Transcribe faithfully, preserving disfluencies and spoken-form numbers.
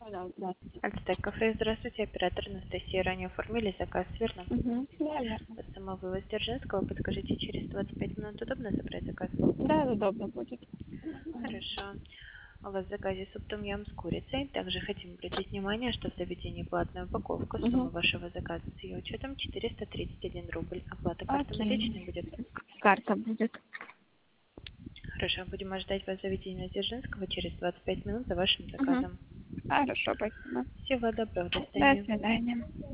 Алло, здравствуйте. Альтек кафе, здравствуйте, оператор Анастасия. Ранее оформили заказ, верно? Угу. Да, верно. От самого Воздержанского. Подскажите, через двадцать пять минут удобно забрать заказ? Да, удобно будет. Хорошо. У вас в заказе суп том ям с курицей. Также хотим обратить внимание, что в заведении платная упаковка. Сумма Угу. вашего заказа с ее учетом четыреста тридцать один рубль. Оплата карты наличной Окей. будет? Карта будет. Хорошо, будем ожидать вас в заведении Воздержанского через двадцать пять минут за вашим Угу. заказом. Хорошо, спасибо. Всего доброго, до До свидания. свидания.